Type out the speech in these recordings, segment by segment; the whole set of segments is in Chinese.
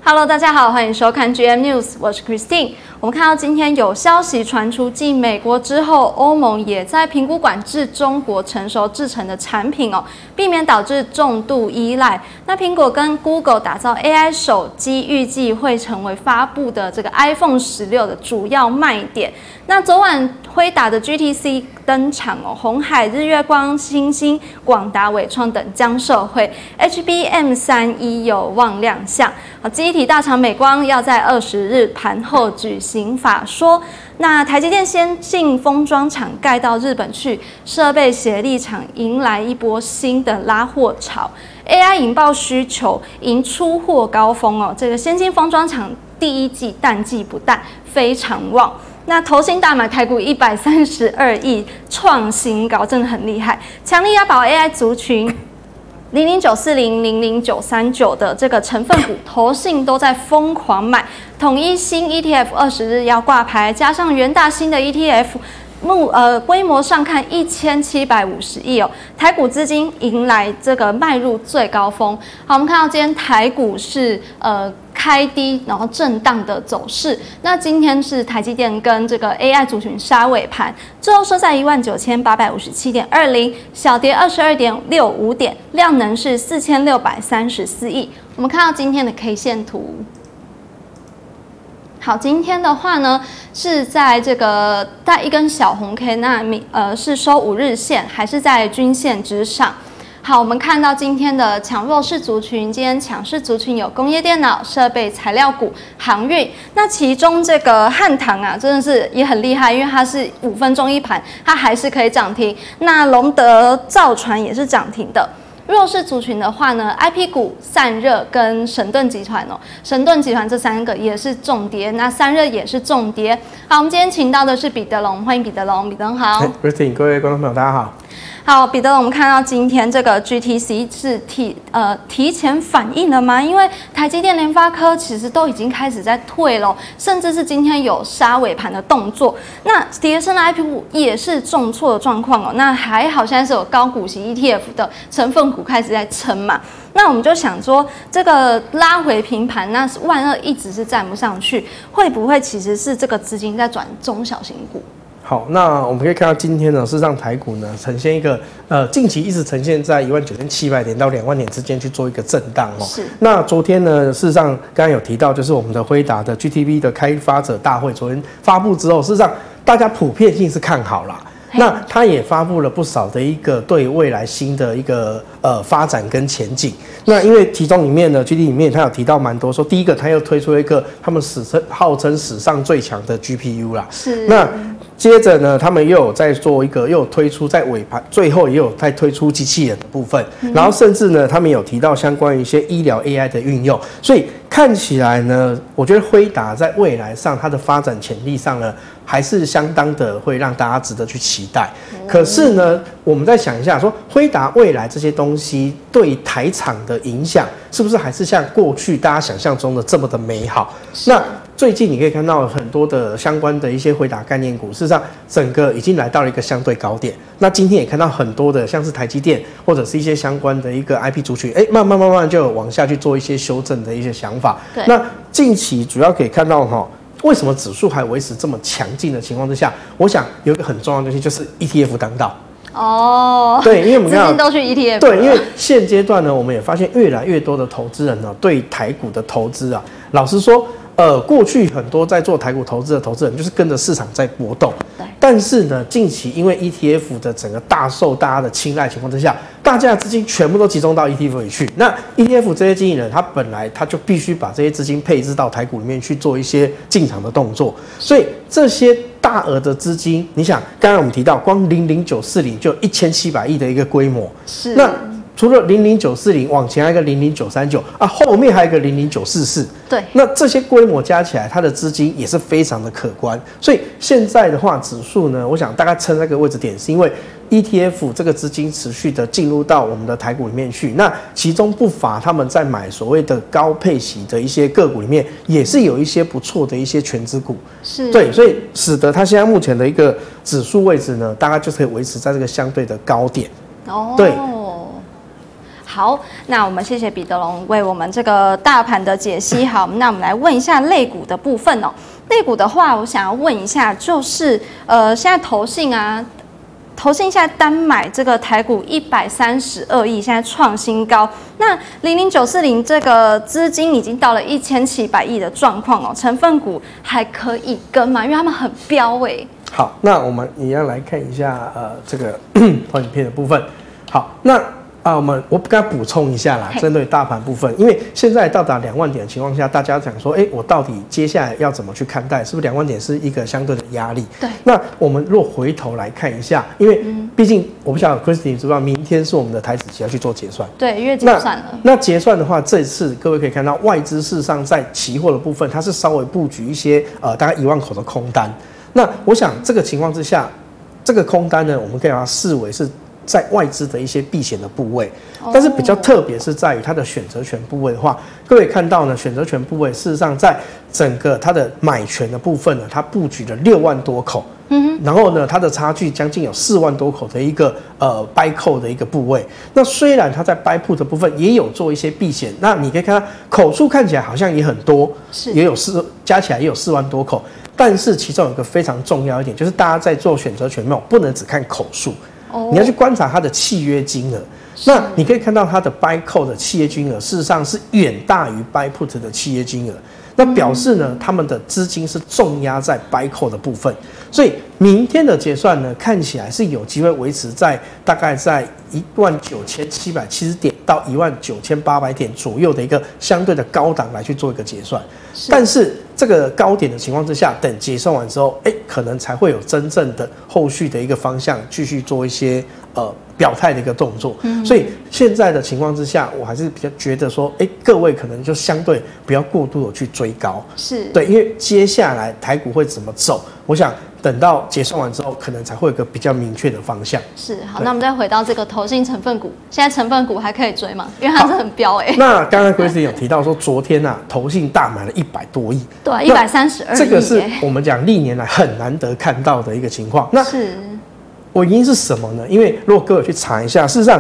Hello， 大家好，欢迎收看 GM News， 我是 Christine。我们看到今天有消息传出，继美国之后，欧盟也在评估管制中国成熟制成的产品避免导致重度依赖。那苹果跟 Google 打造 AI 手机，预计会成为发布的这个 iPhone 16的主要卖点。那昨晚辉达的 GTC 登场鸿海、日月光、欣兴、广达、伟创等将受惠 ，HBM31有望亮相。记忆体大厂美光要在20日盘后举行法说。那台积电先进封装厂盖到日本去，设备协力厂迎来一波新的拉货潮。AI 引爆需求，迎出货高峰这个先进封装厂第一季淡季不淡，非常旺。那投信大买台股132亿，创新高，真的很厉害，强力押宝 AI 族群。00940、00939的这个成分股，投信都在疯狂买。统一新 ETF 20日要挂牌，加上元大新的 ETF，规模上看1750亿台股资金迎来这个迈入最高峰。好，我们看到今天台股是开低，然后震荡的走势。那今天是台积电跟这个 AI 族群杀尾盘，最后收在19857.20，小跌22.65点，量能是4634亿。我们看到今天的 K 线图。好，今天的话呢，是在这个带一根小红 K， 那是收5日线，还是在均线之上？好，我们看到今天的强弱势族群，今天强势族群有工业电脑、设备材料股、航运。那其中这个汉唐真的是也很厉害，因为它是5分钟一盘，它还是可以涨停。那龙德造船也是涨停的。弱势族群的话呢 ，IP 股散热跟神盾集团神盾集团这3个也是重跌，那散热也是重跌。好，我们今天请到的是彼得龙，欢迎彼得龙，彼得龙好。 Christine， 各位观众朋友，大家好。 好，彼得龙，我们看到今天这个 GTC 是提前反应了吗？因为台积电、联发科其实都已经开始在退了，甚至是今天有杀尾盘的动作。那跌升的 IP 股也是重挫的状况那还好，现在是有高股息 ETF 的成分股开始在撑嘛。那我们就想说，这个拉回平盘，那12000一直是站不上去，会不会其实是这个资金在转中小型股？ 好，那我们可以看到今天呢，事实上台股呢呈现一个近期一直呈现在19700点到2万点之间去做一个震荡是。 那昨天呢，事实上刚刚有提到，就是我们的辉达的 GTV 的开发者大会，昨天发布之后，事实上大家普遍性是看好啦。那他也发布了不少的一个对未来新的一个发展跟前景。那因为其中里面呢 ，GD 里面他有提到蛮多，说第一个他又推出了一个他们号称史上最强的 GPU 啦。 是。 那接着呢，他们又有在做一个，又有推出在尾盘最后也有在推出机器人的部分，然后甚至呢，他们有提到相关于一些医疗 AI 的运用，所以看起来呢，我觉得辉达在未来上它的发展潜力上呢，还是相当的会让大家值得去期待。可是呢，我们再想一下，说辉达未来这些东西对台厂的影响，是不是还是像过去大家想象中的这么的美好？那最近你可以看到很多的相关的一些辉达概念股，事实上整个已经来到了一个相对高点。那今天也看到很多的像是台积电或者是一些相关的一个 IP 族群，慢慢就有往下去做一些修正的一些想法。那近期主要可以看到为什么指数还维持这么强劲的情况之下，我想有一个很重要的东西就是 ETF 当道。对，因为我们看到资金都去 ETF。 对，因为现阶段呢，我们也发现越来越多的投资人呢，对台股的投资老实说，过去很多在做台股投资的投资人，就是跟着市场在波动。但是呢，近期因为 ETF 的整个大受大家的青睐情况之下，大家的资金全部都集中到 ETF 里去。那 ETF 这些经纪人，他本来他就必须把这些资金配置到台股里面去做一些进场的动作，所以这些大额的资金，你想，刚刚我们提到，光00940就有1700亿的一个规模。 是。 那除了00940往前还有一个00939后面还有一个00944。 对。 那这些规模加起来，它的资金也是非常的可观。所以现在的话，指数呢，我想大概撑那个位置点，是因为 ETF 这个资金持续的进入到我们的台股里面去。那其中不乏他们在买所谓的高配息的一些个股里面，也是有一些不错的一些权值股。 是。对， 所以使得它现在目前的一个指数位置呢，大概就可以维持在这个相对的高点。 对。 好，那我们谢谢彼得龙为我们这个大盘的解析。好，那我们来问一下类股的部分哦。类股的话，我想要问一下，就是现在投信现在单买这个台股132亿，现在创新高。那00940这个资金已经到了1700亿的状况哦，成分股还可以跟吗？因为他们很飙哎。 好，那我们也要来看一下这个投影片的部分。好，那我刚才补充一下啦，针对大盘部分，因为现在到达2万点的情况下，大家讲说，我到底接下来要怎么去看待？是不是2万点是一个相对的压力？ 对。 那我们若回头来看一下，因为毕竟我不晓得 Christine 知不知道，明天是我们的台指期要去做结算。 对，月结算了。 那结算的话，这次各位可以看到，外资事实上在期货的部分，它是稍微布局一些大概1万口的空单。那我想这个情况之下，这个空单呢，我们可以把它视为是在外资的一些避险的部位，但是比较特别是在于它的选择权部位的话，各位看到呢，选择权部位事实上在整个它的买权的部分呢，它布局了6万多口，然后呢，它的差距将近有4万多口的一个buy call的一个部位。那虽然它在 buy put 的部分也有做一些避险，那你可以看到口数看起来好像也很多，也有加起来也有4万多口，但是其中有一个非常重要一点，就是大家在做选择权没有不能只看口数。你要去观察它的契约金额，那你可以看到它的 buy call 的契约金额，事实上是远大于 buy put 的契约金额。那表示呢，他们的资金是重压在 buy call 的部分，所以明天的结算呢，看起来是有机会维持在大概在19770点到19800点左右的一个相对的高档来去做一个结算。但是这个高点的情况之下，等结算完之后，可能才会有真正的后续的一个方向，继续做一些表态的一个动作。所以现在的情况之下，我还是比较觉得说，各位可能就相对不要过度的去追高，对，因为接下来台股会怎么走，我想等到结算完之后，可能才会有一个比较明确的方向。 好，那我们再回到这个投信成分股，现在成分股还可以追吗？因为它是很飙那刚刚 Christine 有提到说，昨天投信大买了100多亿， 对，132亿， 这个是我们讲历年来很难得看到的一个情况。那原因是什么呢？因为如果各位去查一下，事实上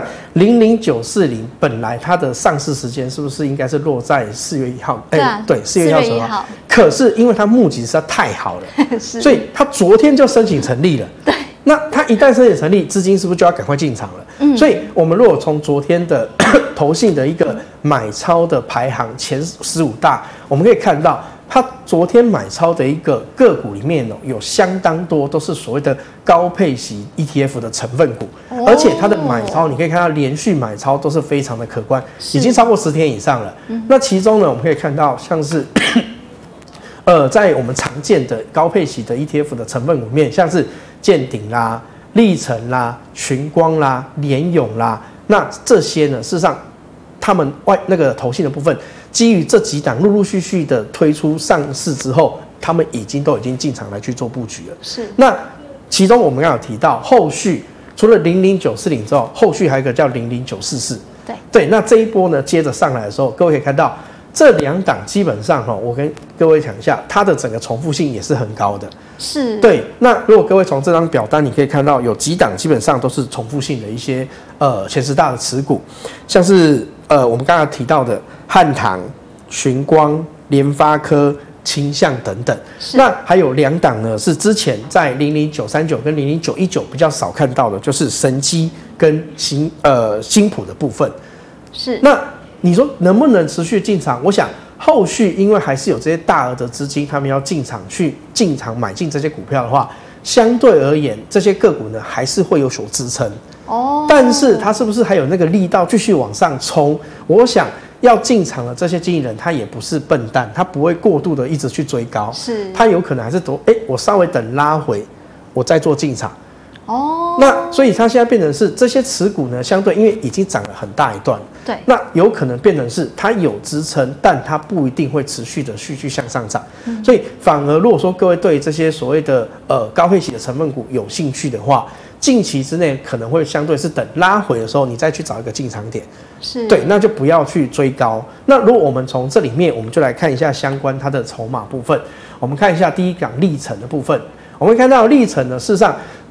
00940本来它的上市时间是不是应该是落在4月1号？对，4月1号。可是因为它募集实在太好了，所以它昨天就申请成立了。 对。 那它一旦申请成立，资金是不是就要赶快进场了？所以我们如果从昨天的投信的一个买超的排行前15大，我们可以看到。它昨天买超的一个个股里面有相当多都是所谓的高配息 ETF 的成分股，而且它的买超你可以看到连续买超都是非常的可观，已经超过10天以上了。那其中呢，我们可以看到像是在我们常见的高配息的 ETF 的成分股里面，像是健鼎啦、力成啦、群光啦、联咏啦，那这些呢，事实上他们那个投信的部分。基于这几档陆陆续续的推出上市之后，他们都已经进场来去做布局了。那其中我们刚有提到，后续除了00940之后，后续还有一个叫00944。对，那这一波呢，接着上来的时候，各位可以看到这2档基本上我跟各位讲一下，它的整个重复性也是很高的。对。那如果各位从这张表单，你可以看到有几档基本上都是重复性的一些前10大的持股，像是我们刚才提到的汉唐、群光、联发科、清象等等。那还有2档呢，是之前在00939跟00919比较少看到的，就是神基跟新普的部分。那你说能不能持续进场？我想后续因为还是有这些大额的资金，他们要进场买进这些股票的话，相对而言，这些个股呢还是会有所支撑。但是它是不是还有那个力道继续往上冲？我想要进场的这些经纪人，他也不是笨蛋，他不会过度的一直去追高，他有可能还是我稍微等拉回，我再做进场。那所以它现在变成是这些持股呢，相对因为已经涨了很大一段， 对， 那有可能变成是它有支撑，但它不一定会持续的继续向上涨。所以反而如果说各位对这些所谓的高配息的成分股有兴趣的话，近期之内可能会相对是等拉回的时候，你再去找一个进场点。对，那就不要去追高。那如果我们从这里面，我们就来看一下相关它的筹码部分。我们看一下第一档历程的部分，我们会看到历程呢，事实上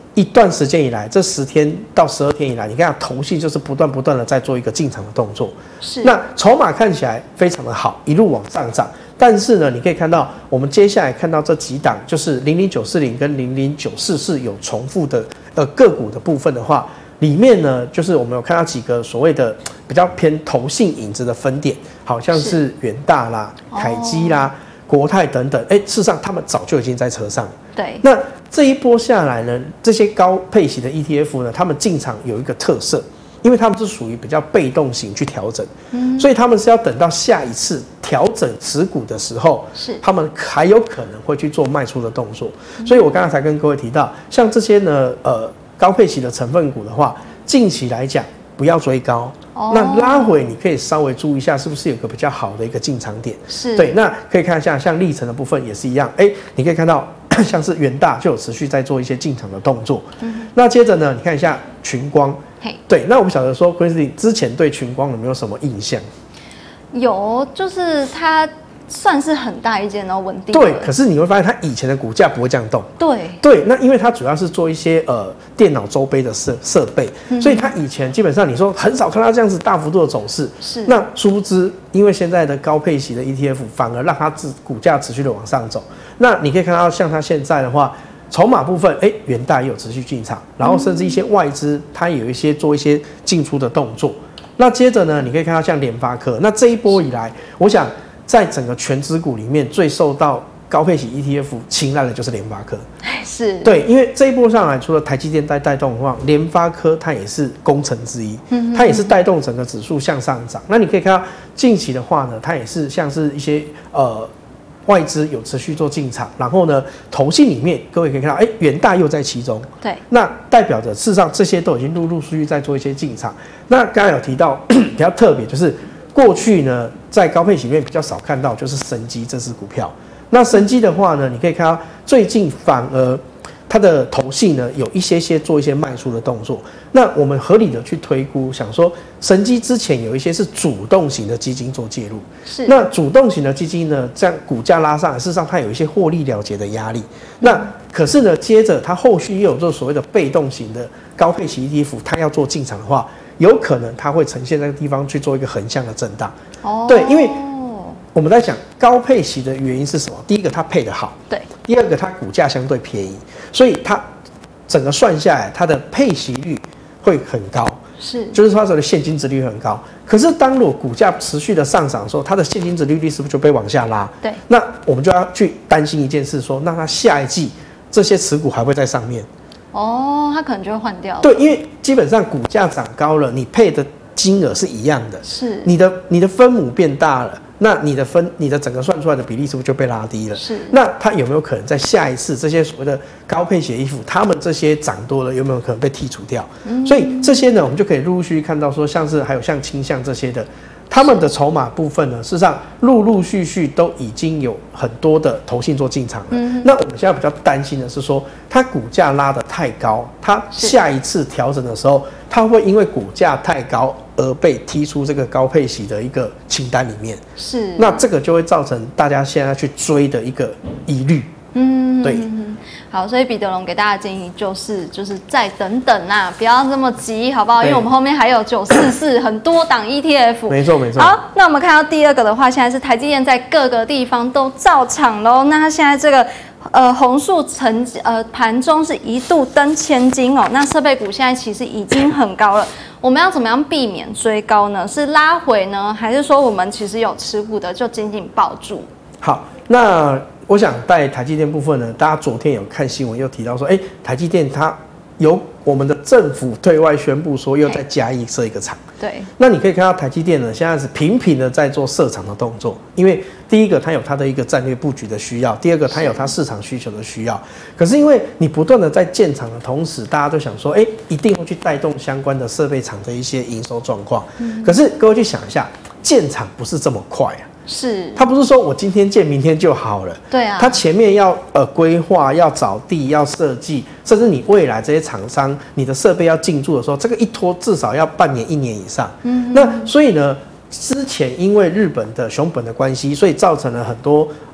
一段时间以来，这10天到12天以来，你看投信就是不断的在做一个进场的动作。 是。 那筹码看起来非常的好，一路往上涨。但是呢，你可以看到我们接下来看到这几档，就是00940跟00944有重复的个股的部分的话，里面呢，就是我们有看到几个所谓的比较偏投信影子的分点，好像是元大啦、凯基啦、国泰等等。事实上他们早就已经在车上了。 对。 那这一波下来呢，这些高配息的 ETF 呢，他们进场有一个特色，因为他们是属于比较被动型去调整，所以他们是要等到下一次调整持股的时候，他们还有可能会去做卖出的动作。所以我刚才才跟各位提到，像这些呢，高配息的成分股的话，近期来讲不要追高，那拉回你可以稍微注意一下，是不是有个比较好的一个进场点？ 是。 对，那可以看一下，像历程的部分也是一样，你可以看到。像是元大就有持续在做一些进场的动作，那接着呢，你看一下群光，对，那我们晓得说 ，Christine 之前对群光有没有什么印象？ 有，就是它算是很大一间然后稳定。 对，可是你会发现它以前的股价不会这样动。对，那因为它主要是做一些电脑周边的设备，所以它以前基本上你说很少看到这样子大幅度的走势。 是。 那殊不知，因为现在的高配息的 ETF 反而让它股价持续的往上走。那你可以看到，像它现在的话，筹码部分，元大也有持续进场，然后甚至一些外资它也有一些做一些进出的动作。那接着呢，你可以看到像联发科，那这一波以来，我想在整个全指股里面最受到高配息 ETF 青睐的就是联发科。 是。对， 因为这一波上来，除了台积电带动的话，联发科它也是功臣之一，它也是带动整个指数向上涨。那你可以看到近期的话呢，它也是像是一些外资有持续做进场，然后呢，投信里面各位可以看到，元大又在其中。 对。那代表着事实上这些都已经陆续在做一些进场。那刚才有提到比较特别，就是过去呢在高配息里面比较少看到，就是神基这支股票。那神基的话呢，你可以看到最近反而它的投信呢有一些做一些卖出的动作。那我们合理的去推估，想说神基之前有一些是主动型的基金做介入， 是。 那主动型的基金呢，这样股价拉上来，事实上它有一些获利了结的压力。那可是呢，接着它后续又有做所谓的被动型的高配息 ETF， 它要做进场的话，有可能它会呈现那个地方去做一个横向的震荡。对，因为我们在讲高配息的原因是什么？第一个它配得好， 对； 第二个它股价相对便宜，所以它整个算下来，它的配息率会很高， 是， 就是它的现金殖利率很高。可是当如果股价持续的上涨的时候，它的现金殖利率是不是就被往下拉？ 对， 那我们就要去担心一件事说，那它下一季这些持股还会在上面？ 它可能就会换掉了。 对，因为基本上股价涨高了，你配的金额是一样的， 是， 你的分母变大了。那你的整个算出来的比例是不是就被拉低了？ 是。 那它有没有可能在下一次这些所谓的高配息 ETF，他们这些涨多了，有没有可能被剔除掉？所以这些呢，我们就可以陆续看到说，像是还有像倾向这些的，他们的筹码部分呢，事实上陆续都已经有很多的投信做进场了。那我们现在比较担心的是说，它股价拉得太高，它下一次调整的时候，它会因为股价太高而被踢出这个高配息的一个清单里面。 是。 那这个就会造成大家现在去追的一个疑虑。对。 好，所以彼得龙给大家的建议就是再等等啦，不要这么急，好不好？因为我们后面还有944很多档 ETF。 没错。 好，那我们看到第二个的话，现在是台积电在各个地方都造场喽。那它现在这个红树盘中是一度登千金哦。那设备股现在其实已经很高了，我们要怎么样避免追高呢？是拉回呢，还是说我们其实有持股的就紧紧抱住？ 好，那我想在台积电部分呢，大家昨天有看新闻，又提到说，台积电它由我们的政府对外宣布说，又在嘉义设一个厂。 对。 那你可以看到台积电呢，现在是频频的在做设厂的动作，因为第一个它有它的一个战略布局的需要，第二个它有它市场需求的需要。可是因为你不断的在建厂的同时，大家都想说，一定会去带动相关的设备厂的一些营收状况。可是各位去想一下，建厂不是这么快啊。 是， 它不是说我今天建明天就好了。 对啊， 它前面要规划，要找地，要设计，甚至你未来这些厂商，你的设备要进驻的时候，这个一拖至少要半年、1年以上。那所以呢，之前因为日本的熊本的关系，所以造成了很多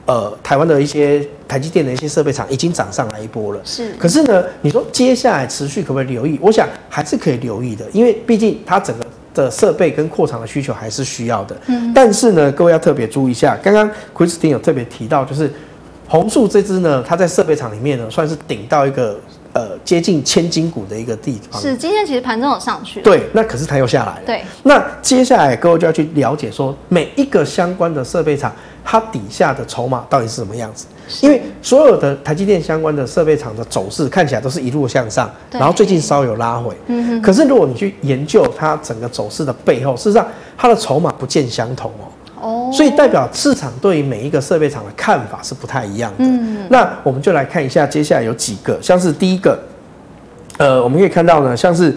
台湾的一些台积电的一些设备厂已经涨上来一波了。 是。 可是呢，你说接下来持续可不可以留意？我想还是可以留意的，因为毕竟它整个的设备跟扩厂的需求还是需要的。但是呢，各位要特别注意一下，刚刚 Christine 有特别提到，就是弘塑这支呢，它在设备厂里面呢，算是顶到一个接近千金股的一个地方。 是，今天其实盘中有上去了。 对，那可是它又下来了。 对。 那接下来各位就要去了解说，每一个相关的设备厂，它底下的筹码到底是什么样子？因为所有的台积电相关的设备厂的走势看起来都是一路向上，然后最近稍有拉回。可是如果你去研究它整个走势的背后，事实上它的筹码不尽相同哦。所以代表市场对于每一个设备厂的看法是不太一样的。那我们就来看一下接下来有几个，像是第一个，我们可以看到呢，像是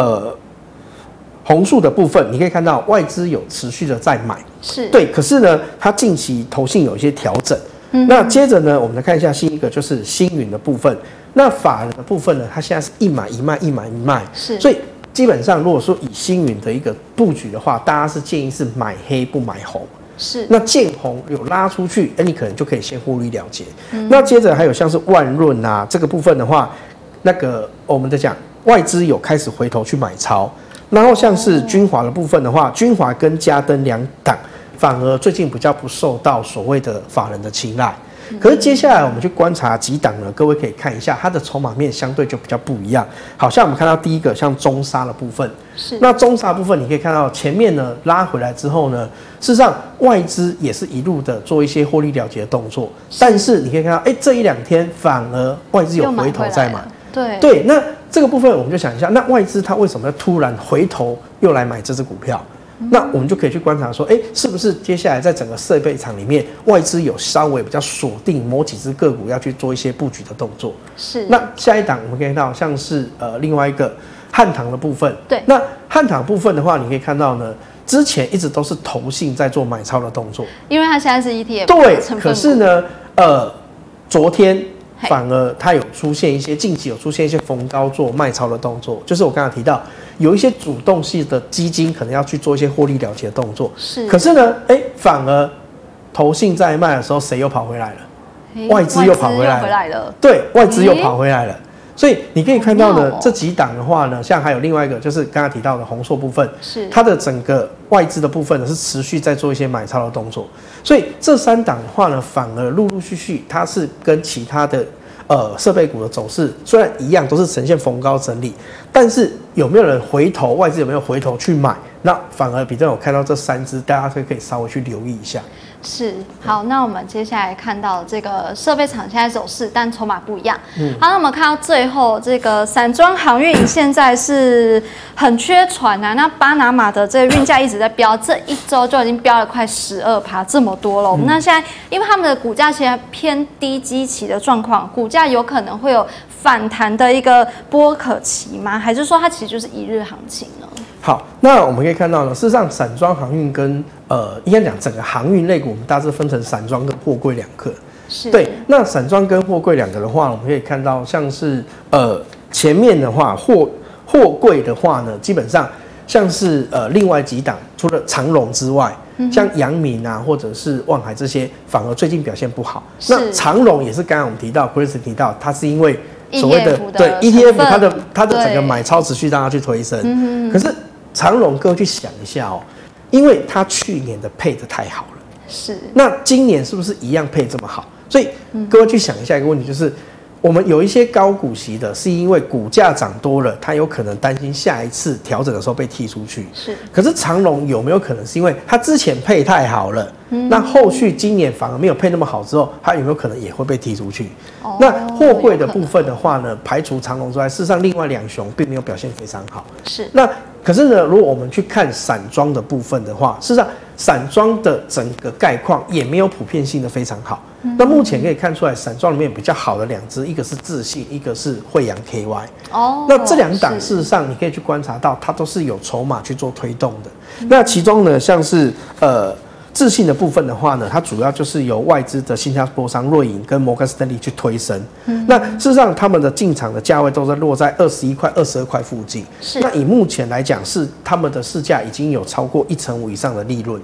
弘塑的部分，你可以看到外资有持续的在买， 是对。 可是呢，它近期投信有一些调整。那接着呢，我们来看一下新一个就是星云的部分。那法人的部分呢，它现在是一买一卖，一买一卖。是。所以基本上，如果说以星云的一个布局的话，大家是建议是买黑不买红。是。那见红有拉出去，你可能就可以先获利了结。那接着还有像是万润啊这个部分的话，那个我们在讲外资有开始回头去买超。然后像是君华的部分的话，君华跟嘉登两档反而最近比较不受到所谓的法人的青睐。可是接下来我们去观察几档呢，各位可以看一下它的筹码面相对就比较不一样。好像我们看到第一个像中砂的部分，是那中砂部分你可以看到前面呢拉回来之后呢，事实上外资也是一路的做一些获利了结的动作，但是你可以看到，这一两天反而外资有回头在买。对，那这个部分我们就想一下，那外资它为什么要突然回头又来买这只股票？那我们就可以去观察说，是不是接下来在整个设备厂里面，外资有稍微比较锁定某几只个股要去做一些布局的动作？是。那下一档我们可以看到，像是另外一个汉唐的部分。对。那汉唐部分的话，你可以看到呢，之前一直都是投信在做买超的动作， 因为它现在是 ETF。 对。可是呢，昨天反而它有出现一些近期有出现一些逢高做卖超的动作，就是我刚才提到有一些主动性的基金可能要去做一些获利了结的动作。是。可是呢，反而投信在卖的时候，谁又跑回来了？外资又跑回来了。对，外资又跑回来了。所以你可以看到呢，这几档的话呢，像还有另外一个就是刚刚提到的弘塑部分，是它的整个外资的部分呢是持续在做一些买超的动作。所以这三档的话呢，反而陆陆续续它是跟其他的设备股的走势虽然一样，都是呈现逢高整理，但是有没有人回头，外资有没有回头去买？那反而比较有看到这三只，大家可以稍微去留意一下。 是，好，那我们接下来看到这个设备厂现在走势，但筹码不一样。好，那我们看到最后这个散装航运现在是很缺船啊，那巴拿马的这个运价一直在飙，这一周就已经飙了快12%这么多了。那现在因为他们的股价其实偏低基期的状况，股价有可能会有反弹的一个波可期吗？还是说它其实就是一日行情呢？ 好，那我们可以看到呢，事实上散装航运跟应该讲整个航运类股，我们大致分成散装跟货柜两个。是。对，那散装跟货柜两个的话，我们可以看到像是前面的话，货柜的话呢，基本上像是另外几档，除了长荣之外，像阳明啊或者是万海这些，反而最近表现不好。那长荣也是刚刚我们提到 ，Chris 提到，它是因为所谓的对 ETF 它的整个买超持续让它去推升。可是长荣各位去想一下因为它去年的配得太好了，是。那今年是不是一样配这么好？所以各位去想一下一个问题，就是我们有一些高股息的，是因为股价涨多了，它有可能担心下一次调整的时候被踢出去。是。可是长荣有没有可能是因为它之前配太好了，那后续今年反而没有配那么好之后，它有没有可能也会被踢出去？那货柜的部分的话呢，排除长荣之外，事实上另外两雄并没有表现非常好。是。那可是呢，如果我们去看散装的部分的话，事实上散装的整个概况也没有普遍性的非常好。那目前可以看出来，散装里面比较好的两只，一个是智信，一个是惠阳 KY。那这两档事实上你可以去观察到，它都是有筹码去做推动的。那其中呢，像是智信的部分的话呢，它主要就是由外资的新加坡商瑞银跟摩根士丹利去推升。那事实上他们的进场的价位都在落在21块、22块附近。那以目前来讲，是他们的市价已经有超过1成5以上的利润了。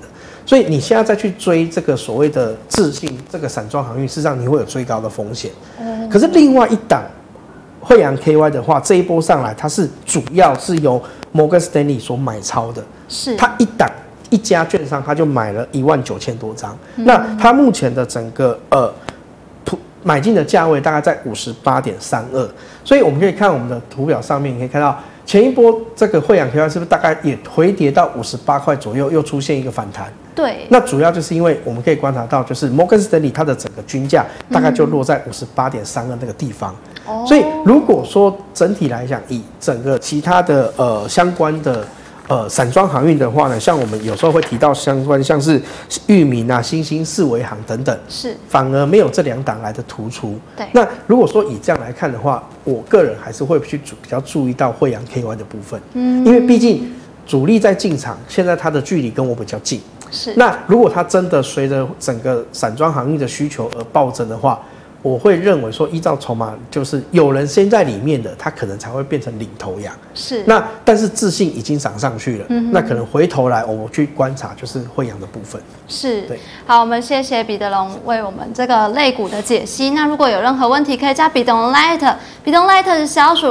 所以你现在再去追这个所谓的智信这个散装航运，事实上你会有追高的风险。可是另外一档慧洋 KY 的话，这一波上来，它是主要是由 Morgan Stanley 所买超的， 是它一家券商，它就买了19000多张。那它目前的整个买进的价位大概在58.32，所以我们可以看我们的图表上面，你可以看到前一波这个慧洋 KY 是不是大概也回跌到58块左右，又出现一个反弹？ 对， 那主要就是因为我们可以观察到，就是 Morgan Stanley 它的整个均价大概就落在58.32那个地方。所以如果说整体来讲，以整个其他的相关的散装航运的话呢，像我们有时候会提到相关像是裕民啊、新兴、四维航等等， 是反而没有这2档来的突出。 对， 那如果说以这样来看的话，我个人还是会去比较注意到慧洋 KY 的部分，因为毕竟主力在进场，现在它的距离跟我比较近。 是， 那如果它真的随着整个散装航运的需求而暴增的话，我会认为说，依照筹码，就是有人先在里面的，它可能才会变成领头羊。 是， 那但是自信已经涨上去了，那可能回头来我去观察就是慧洋的部分。 是， 对， 好，我们谢谢彼得龙为我们这个类股的解析。那如果有任何问题，可以加彼得龙 Light， 彼得龙 Light 是小鼠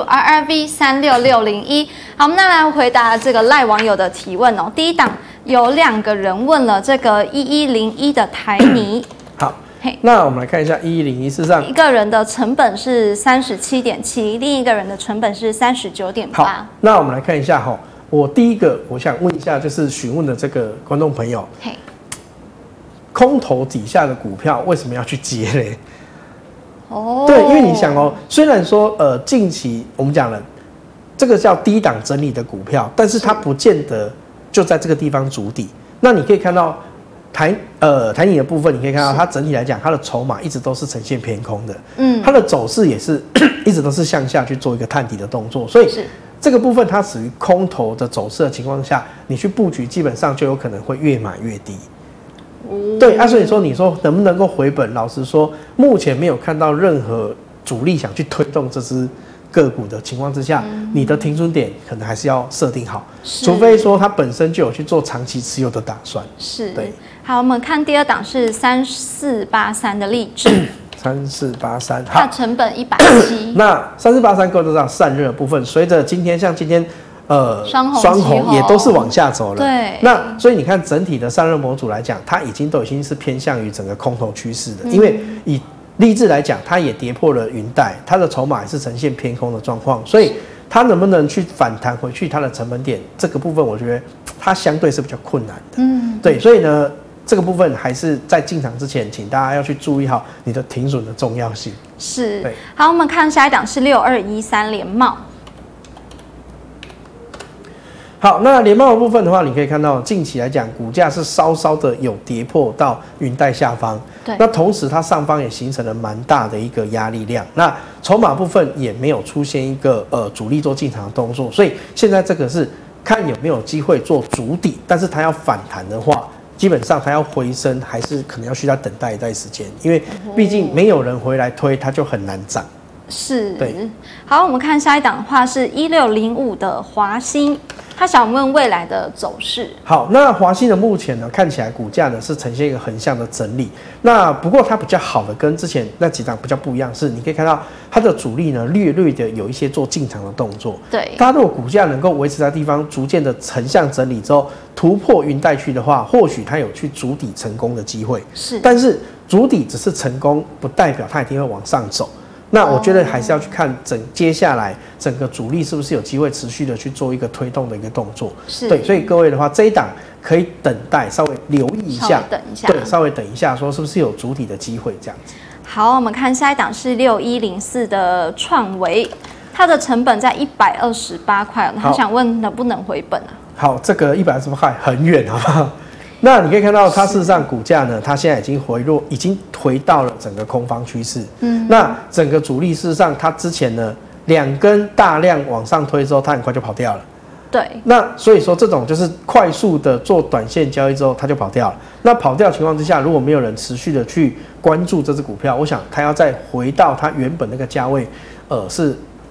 RRV36601。好，我们再来回答这个赖网友的提问哦。第一档有2个人问了这个1101的台泥。 好，那我们来看一下1101，事实上一个人的成本是37.7，另一个人的成本是39.8。 好，那我们来看一下哈，我第一个我想问一下，就是询问的这个观众朋友，空头底下的股票为什么要去接嘞？对，因为你想哦，虽然说近期我们讲了这个叫低档整理的股票，但是它不见得就在这个地方筑底。那你可以看到台泥的部分，你可以看到它整体来讲，它的筹码一直都是呈现偏空的，它的走势也是一直都是向下去做一个探底的动作，所以这个部分它属于空头的走势的情况下，你去布局基本上就有可能会越买越低。对啊，所以说你说能不能够回本？老实说，目前没有看到任何主力想去推动这支个股的情况之下，你的停损点可能还是要设定好，除非说它本身就有去做长期持有的打算。 是， 对。 好，我们看第2档是3483的励志。 3483， 它成本170。 那3483各位都知道散热的部分，随着今天双红也都是往下走了。 对。 那所以你看整体的散热模组来讲，它已经是偏向于整个空头趋势的，因为以励志来讲，它也跌破了云带，它的筹码也是呈现偏空的状况，所以它能不能去反弹回去它的成本点，这个部分我觉得它相对是比较困难的。对，所以呢，这个部分还是在进场之前，请大家要去注意好你的停损的重要性。 是，对。好，我们看下一档是6213联茂。 好，那联茂的部分的话，你可以看到近期来讲，股价是稍稍的有跌破到云带下方。 对。 那同时它上方也形成了蛮大的一个压力量。那筹码部分也没有出现一个主力做进场的动作，所以现在这个是看有没有机会做筑底，但是它要反弹的话，基本上它要回升，还是可能要需要等待一段时间，因为毕竟没有人回来推，它就很难涨。 是， 对。 好，我们看下一档的话是1605的华兴，他想问未来的走势。 好，那华兴的目前呢，看起来股价呢是呈现一个横向的整理。那不过它比较好的跟之前那几档比较不一样，是你可以看到它的主力呢略的有一些做进场的动作。 对， 它如果股价能够维持在地方逐渐的横向整理之后，突破云带区的话，或许它有去筑底成功的机会。 是， 但是筑底只是成功，不代表它一定会往上走。那我觉得还是要去看接下来整个主力是不是有机会持续的去做一个推动的一个动作。 是， 对，所以各位的话，这一档可以等待，稍微留意一下， 等一下， 对，稍微等一下，说是不是有主体的机会这样子。 好，我们看下一档是6104的创维，它的成本在128块，他想问能不能回本啊？ 好，这个128块很远，好不好？那你可以看到，它事实上股价呢，它现在已经回到了整个空方趋势。那整个主力事实上，它之前呢2根大量往上推之后，它很快就跑掉了。 对。 那所以说，这种就是快速的做短线交易之后，它就跑掉了。那跑掉的情况之下，如果没有人持续的去关注这只股票，我想它要再回到它原本那个价位，是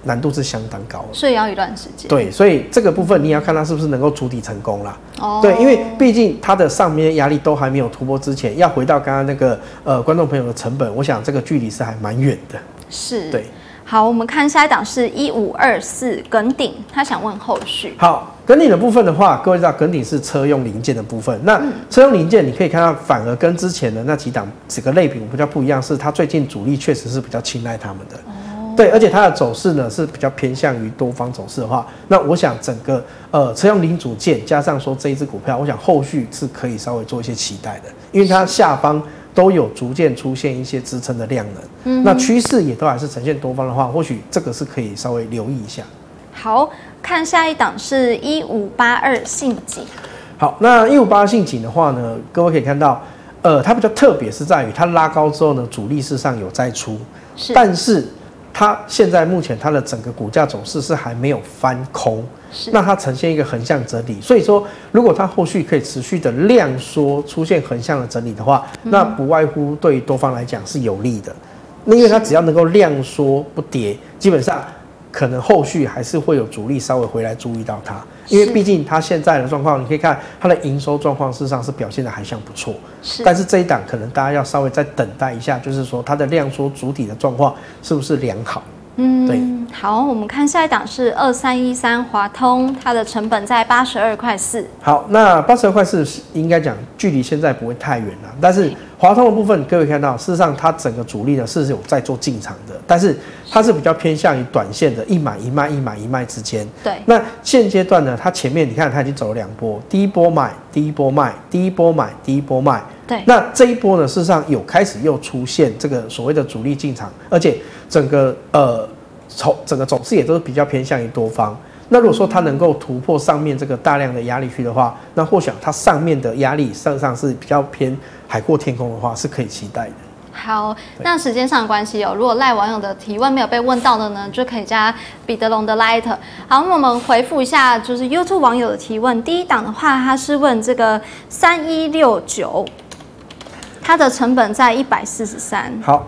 难度是相当高的， 所以要一段时间。 对，所以这个部分你也要看它是不是能够筑底成功啦。 哦， 对，因为毕竟它的上面压力都还没有突破之前，要回到刚刚那个观众朋友的成本，我想这个距离是还蛮远的。 是， 对。 好，我们看下一档是1524耿鼎，他想问后续。 好，耿鼎的部分的话，各位知道耿鼎是车用零件的部分。那车用零件你可以看到，反而跟之前的那几个类比比较不一样，是它最近主力确实是比较青睐他们的。对，而且它的走势呢是比较偏向于多方走势的话，那我想整个车用零组件加上说这一只股票，我想后续是可以稍微做一些期待的，因为它下方都有逐渐出现一些支撑的量能，那趋势也都还是呈现多方的话，或许这个是可以稍微留意一下。 好，看下一档是1582信锦。 好，那1582信锦的话呢，各位可以看到，它比较特别是在于它拉高之后呢，主力事实上有在出，但是它现在目前它的整个股价走势是还没有翻空，那它呈现一个横向整理，所以说如果它后续可以持续的量缩，出现横向的整理的话，那不外乎对多方来讲是有利的。那因为它只要能够量缩不跌，基本上可能后续还是会有主力稍微回来注意到它，因为毕竟它现在的状况，你可以看它的营收状况，事实上是表现的还算不错。但是这一档可能大家要稍微再等待一下，就是说它的量缩主体的状况是不是良好？对。 好，我们看下一档是2313华通，它的成本在82.4块。 好，那82.4块应该讲距离现在不会太远了，但是华通的部分，各位看到，事实上它整个主力呢是有在做进场的，但是它是比较偏向于短线的一买一卖、一买一卖之间。 对。 那现阶段呢，它前面你看它已经走了2波，第一波买，第一波卖，第一波买，第一波卖。 对。 那这一波呢，事实上有开始又出现这个所谓的主力进场，而且整个走势也都是比较偏向于多方。那如果说它能够突破上面这个大量的压力区的话，那或许它上面的压力事实上是比较偏海阔天空的话，是可以期待的。 好，那时间上的关系如果赖网友的提问没有被问到的呢，就可以加彼得龙的 Light。好，那我们回复一下就是 YouTube 网友的提问。第一档的话，他是问这个3169，它的成本在143。 好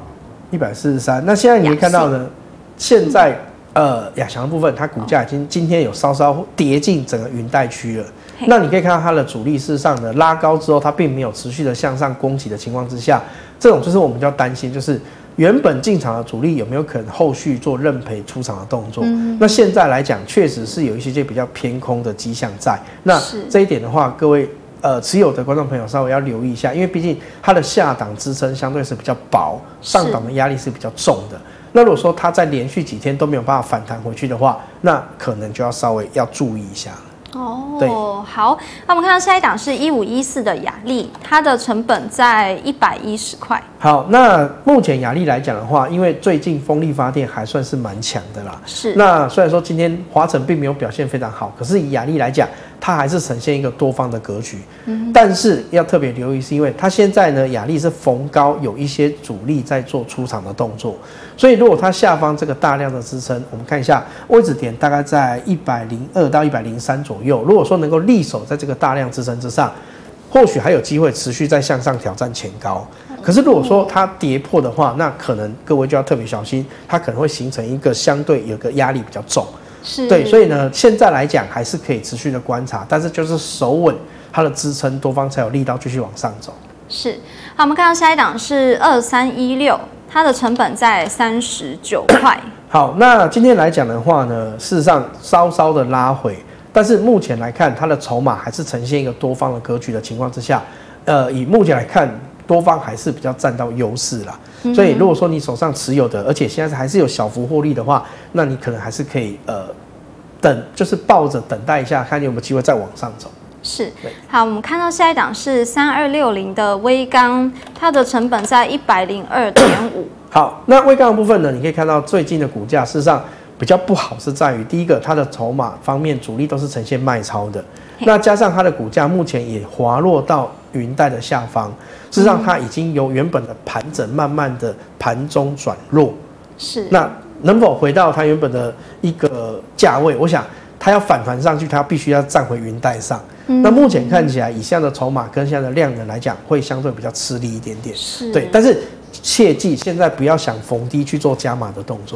，143。那现在你可以看到呢，现在亚翔的部分，它股价已经今天有稍稍跌进整个云带区了。那你可以看到它的主力事实上呢拉高之后，它并没有持续的向上攻击的情况之下，这种就是我们比较担心，就是原本进场的主力有没有可能后续做认赔出场的动作？那现在来讲，确实是有一些比较偏空的迹象在。那这一点的话，各位持有的观众朋友稍微要留意一下，因为毕竟它的下档支撑相对是比较薄，上档的压力是比较重的。那如果说它在连续几天都没有办法反弹回去的话，那可能就要稍微要注意一下。对， 好，那我们看到下一档是1514的雅力，它的成本在110块。 好，那目前雅力来讲的话，因为最近风力发电还算是蛮强的啦。那虽然说今天华城并没有表现非常好，可是以雅力来讲，它还是呈现一个多方的格局。但是要特别留意，是因为它现在呢，雅力是逢高有一些主力在做出场的动作，所以如果它下方这个大量的支撑，我们看一下位置点大概在102到103左右。如果说能够力守在这个大量支撑之上，或许还有机会持续再向上挑战前高。可是如果说它跌破的话，那可能各位就要特别小心，它可能会形成一个相对有个压力比较重。对，所以呢，现在来讲还是可以持续的观察，但是就是守稳它的支撑，多方才有力道继续往上走。 好，我们看到下一档是2316，它的成本在39块。好， 那今天来讲的话呢，事实上稍稍的拉回，但是目前来看，它的筹码还是呈现一个多方的格局的情况之下，以目前来看，多方还是比较占到优势啦。所以如果说你手上持有的，而且现在还是有小幅获利的话，那你可能还是可以就是抱着等待一下，看你有没有机会再往上走。 好，我们看到下一档是3260的威刚，它的成本在102.5。 好，那威刚的部分呢，你可以看到最近的股价事实上比较不好，是在于第一个，它的筹码方面主力都是呈现卖超的，那加上它的股价目前也滑落到云带的下方，事实上它已经由原本的盘整慢慢的盘中转弱。那能否回到它原本的一个价位？我想它要反弹上去，它必须要站回云带上。那目前看起来，以现在的筹码跟现在的量能来讲，会相对比较吃力一点点。对，但是切记现在不要想逢低去做加码的动作。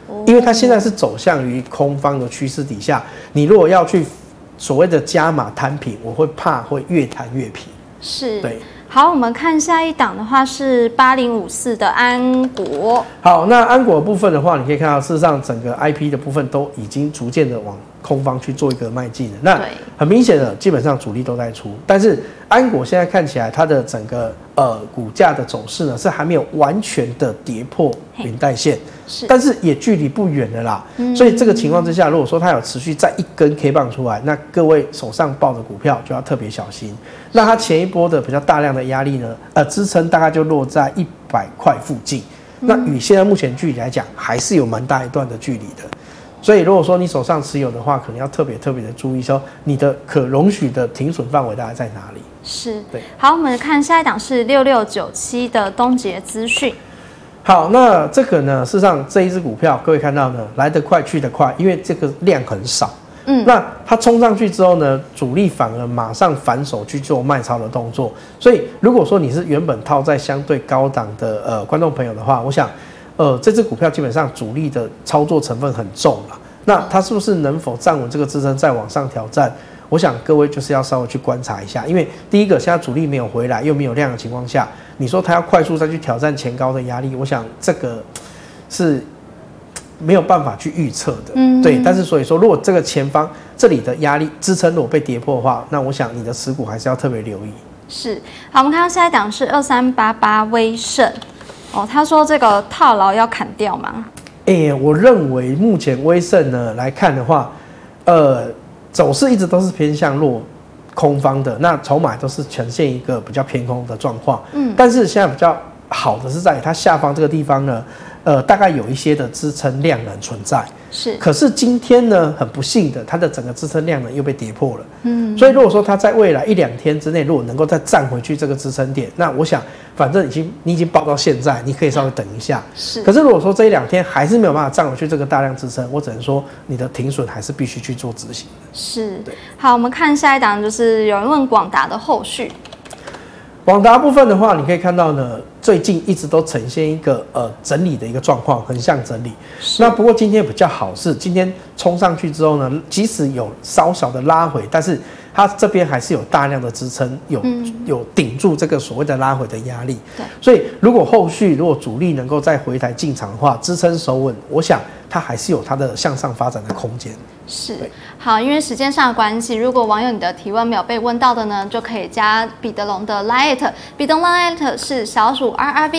因为它现在是走向于空方的趋势底下，你如果要去所谓的加码摊平，我会怕会越摊越平。 是， 对。 好，我们看下一档的话是8054的安国。 好，那安国的部分的话，你可以看到，事实上整个 IP 的部分都已经逐渐的往空方去做一个迈进了。那很明显的，基本上主力都在出，但是安国现在看起来它的整个股价的走势呢，是还没有完全的跌破连带线，但是也距离不远了啦。所以这个情况之下，如果说它有持续再一根 K 棒出来，那各位手上抱的股票就要特别小心。那它前一波的比较大量的压力呢，支撑大概就落在100块附近。那与现在目前距离来讲，还是有蛮大一段的距离的。所以如果说你手上持有的话，可能要特别的注意说，你的可容许的停损范围大概在哪里？ 是，对。好，我们看下一档是6697的东杰资讯。 好，那这个呢，事实上这一只股票，各位看到呢，来得快去得快，因为这个量很少。那它冲上去之后呢，主力反而马上反手去做卖超的动作。所以如果说你是原本套在相对高档的观众朋友的话，我想，这只股票基本上主力的操作成分很重了。那它是不是能否站稳这个支撑再往上挑战？我想各位就是要稍微去观察一下，因为第一个现在主力没有回来，又没有量的情况下，你说它要快速再去挑战前高的压力，我想这个是没有办法去预测的。对。但是所以说，如果这个前方这里的压力支撑如果被跌破的话，那我想你的持股还是要特别留意。 是。好，我们看到下一档是2388威盛。他说这个套牢要砍掉吗？ 我认为目前威盛呢来看的话，走势一直都是偏向弱空方的，那筹码都是呈现一个比较偏空的状况。但是现在比较好的是在它下方这个地方呢，大概有一些的支撑量能存在。是。可是今天呢，很不幸的，它的整个支撑量能又被跌破了。所以如果说它在未来1-2天之内，如果能够再站回去这个支撑点，那我想，反正你已经报到现在，你可以稍微等一下。是。可是如果说这1-2天还是没有办法站回去这个大量支撑，我只能说你的停损还是必须去做执行的。 是。好，我们看下一档，就是有人问广达的后续。 广达部分的话，你可以看到呢，最近一直都呈现一个整理的一个状况，横向整理。那不过今天比较好是，今天冲上去之后呢，即使有稍小的拉回，但是它这边还是有大量的支撑，有顶住这个所谓的拉回的压力。对。所以如果后续如果主力能够再回台进场的话，支撑守稳，我想它还是有它的向上发展的空间。 是。好，因为时间上的关系，如果网友你的提问没有被问到的呢，就可以加彼得龙的 Line， 彼得龙 Line 是小鼠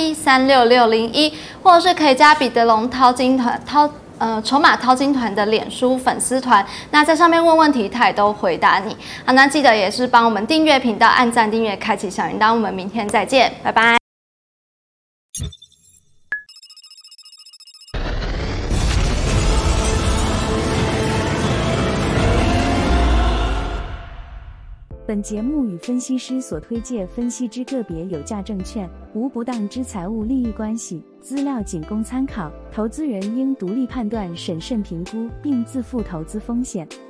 RRV36601，或者是可以加彼得龙筹码淘金团的脸书粉丝团，那在上面问问题，他也都回答你。好，那记得也是帮我们订阅频道，按赞、订阅、开启小铃铛。我们明天再见，拜拜。 本节目与分析师所推介分析之个别有价证券无不当之财务利益关系，资料仅供参考，投资人应独立判断、审慎评估，并自负投资风险。